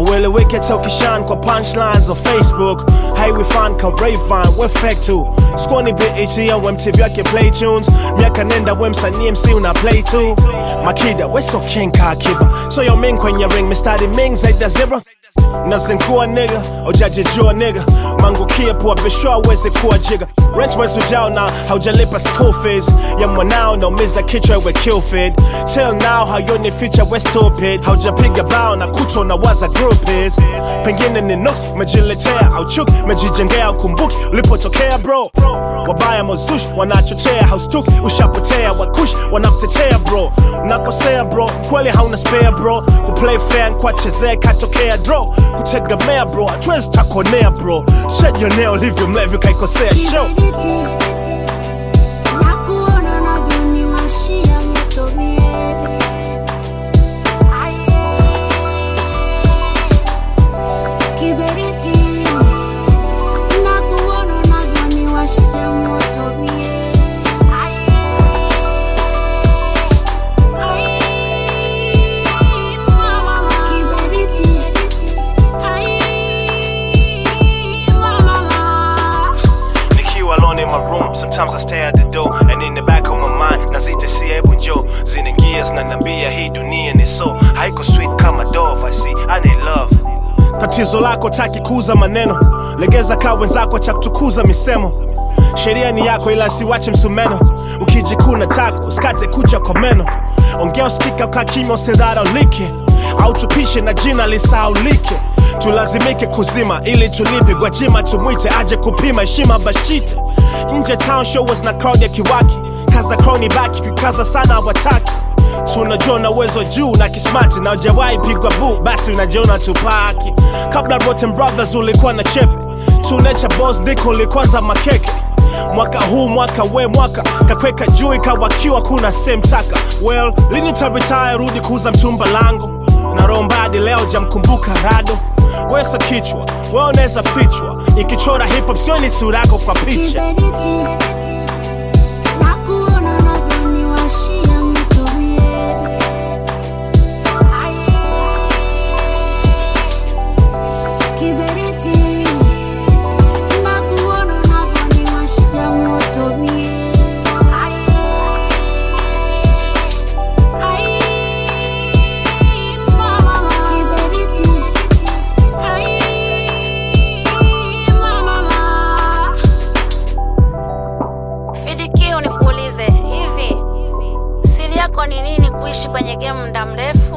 haueleweki hata ukishan kwa punchlines on Facebook. Highway fan ka Rayvan, we fake too. Squani BET ya MTV yake play tunes. Miaka nenda we msanii MC una play too. Makida, we so king ka kiba. So yo ming kwenye ring, mistari ming zaida zebra. Nazinkuwa nigga, ojaje jua nigga. Mangu kia puwa bishwa weze kuwa jiga. Rent mwezi ujao na haujalipa school fees. Ya mwanao na umiza kichwa we kill feed. Till now hayoni feature we stupid. Haujapiga bao na kuto na waza group is. Pengine ni nuks mejiletea au chuki mejijengea ukumbuki ulipotokea bro. Wabaya mozush wanachochea haustuki ushapotea wakush wanakutetea bro. Unakosea bro kweli hauna spare bro. Kuplay fair kwa chezea katokea draw. Kutegemea bro atwezi takonea bro. Tushajionea ulivyo mlevi kaikosea show. Nakuona unavyoniwashia moto mie. Kiberiti. Nakuona unavyoniwashia moto mie. Mama kiberiti. Alone in my room, sometimes I stay at the door. And in the back of my mind, nazita si ebu njo. Zinaingia zinaniambia hii dunia ni so. Haiko sweet kama dove, I see, I need love. Tatizo lako taki kuuza maneno. Legeza kaa wenzako cha kutukuza misemo. Sheria ni yako ila siwache msumeno. Ukijikuna tako, usikate kucha kwa meno. Ongea usikika ukakimya usidhara ulike. Au tupishe na jina lisaulike. Tulazimike kuzima ili tulipe Gwajima tumwite aje kupima heshima bashite. Nje town show was na crowd ya kiwaki. Kaza crowd baki kukaza sana wataki. Tunajua na uwezo juu na kismati na hujawahi pigwa boo basi unajiona tupaki. Kabla Rotten Brothers ulikuwa na chepe. Tunecha boss diko ulikwanza makeke. Mwaka huu mwaka we mwaka kakweka juu ikawakiwa kuna same taka. Well, lini uta-retire rudi kuuza mtumba langu. Na rombadi leo jamkumbuka rado. Wesa kichwa, wewe unaweza fichwa. Ikichora hip hop sioni sura yako kwa picha. Kiberiti. Nakuona unavyoniwashia moto mie. Kiberiti. Nakuona unavyoniwashia moto mie. Mama kiberiti. Fidikio nikuulize, hivi siri yako ni nini kuishi kwenye game muda mrefu?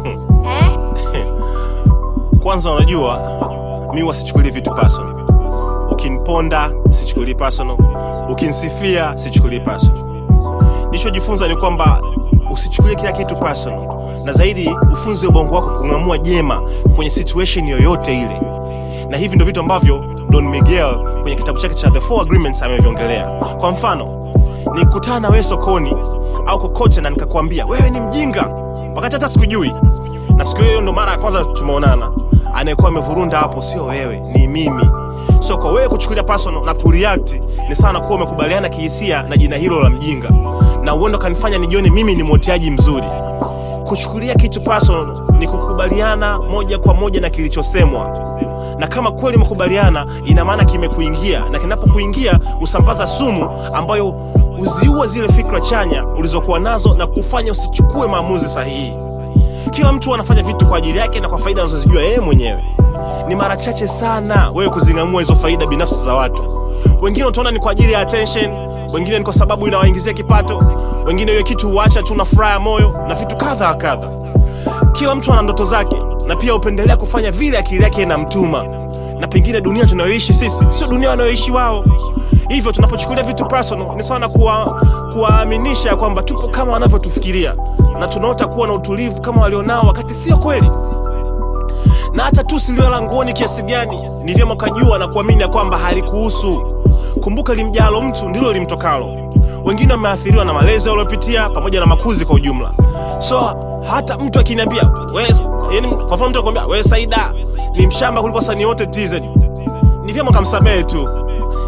Kwanza unajua mimi wasichukulie vitu personal. Ukiniponda sichukulie personal. Ukinisifia sichukulie personal. Nilichojifunza ni kwamba usichukulie kila kitu personal. Na zaidi ufunze ubongo wako kung'amua jema kwenye situation yoyote ile. Na hivi ndio vitu ambavyo Don Miguel kwenye kitabu chake cha The 4 Agreements ameviongelea. Kwa mfano, nikutana na wewe sokoni au kokote na nikakwambia wewe ni mjinga wakati hata sikujui. Na siku hiyo ndo mara ya kwanza tumeonana. Anayekuwa amevurunda hapo sio wewe, ni mimi. So kwa wewe kuchukulia personal na kureact ni sana kuwa umekubaliana kihisia na jina hilo la mjinga. Na uendo kanifanya nijione mimi ni motiaji mzuri. Kuchukulia kitu personal ni kukubaliana moja kwa moja na kilichosemwa. Na kama kweli umekubaliana ina maana kimekuingia, na kinapokuingia usambaza sumu ambayo uziua zile fikra chanya ulizokuwa nazo na kufanya usichukue maamuzi sahihi. Kila mtu anafanya vitu kwa ajili yake na kwa faida anazojua yeye mwenyewe. Ni mara chache sana wewe kuzingamua hizo faida binafsi za watu. Wengine utaona ni kwa ajili ya attention, wengine ni kwa sababu inawaingizia kipato, wengine hiyo kitu huacha tu na furaha ya moyo na vitu kadha kadha. Kila mtu ana ndoto zake na pia upendelea kufanya vile akili yake inamtuma. Na pengine dunia tunayoishi sisi sio dunia wanayoishi wao. Hivyo tunapochukulia vitu personal ni sawa kuwaaminisha kwamba tupo kama wanavyotufikiria na tunaota kuwa na utulivu kama walionao wakati sio kweli. Na hata tu silio la nguoni kiasi gani ni vyema kujua na kuamini kwamba halikuhusu. Kumbuka limjalo mtu ndilo limtokalo. Wengine wameathiriwa na malezi waliopitia pamoja na makuzi kwa ujumla. So hata mtu akiniambia wewe, yani kwa mfano mtu akwambia wewe Saida ni mshamba kuliko wasanii wote TZ, ni vyema kumsamehe tu.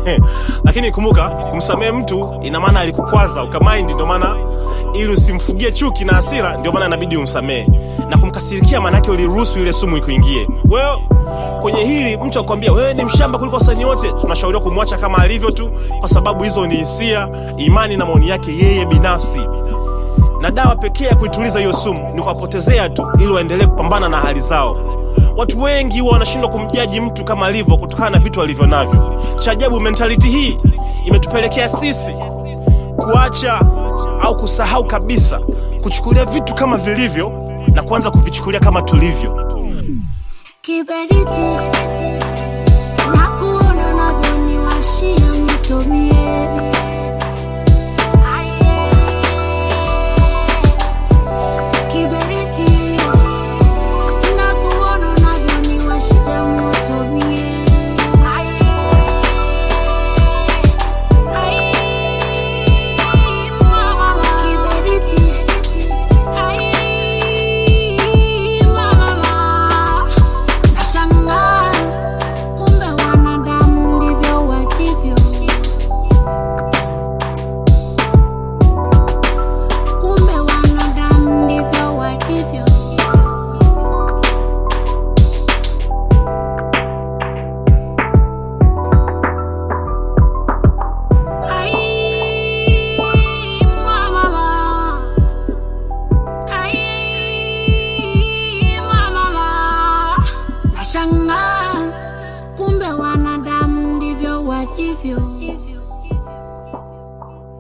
Lakini kumbuka, kumsamehe mtu ina maana alikukwaza ukamind, ndio maana ili usimfugie chuki na hasira, ndio maana inabidi umsamehe. Na kumkasirikia maana yake uliruhusu ile sumu ikuingie. Well, kwenye hili mtu akwambia wewe ni mshamba kuliko wasanii wote, tunashauriwa kumwacha kama alivyo tu, kwa sababu hizo ni hisia, imani na maoni yake yeye binafsi. Na dawa pekee ya kuituliza hiyo sumu ni kuwapotezea tu, ili waendelee kupambana na hali zao. Watu wengi huwa wanashindwa kumjaji mtu kama alivyo kutokana na vitu alivyo navyo. Cha ajabu, mentality hii imetupelekea sisi kuacha au kusahau kabisa kuchukulia vitu kama vilivyo na kuanza kuvichukulia kama tulivyo. Kiberiti na kuona unavyoniwashia moto mie. Kiberiti na kuona unavyoniwashia moto mie. Mama, kiberiti. Nashangaa kumbe wanadamu ndivyo walivyo. Kumbe wanadamu ndivyo walivyo. Nashangaa kumbe wanadamu ndivyo walivyo.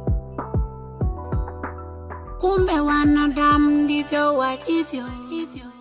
Kumbe wanadamu ndivyo walivyo.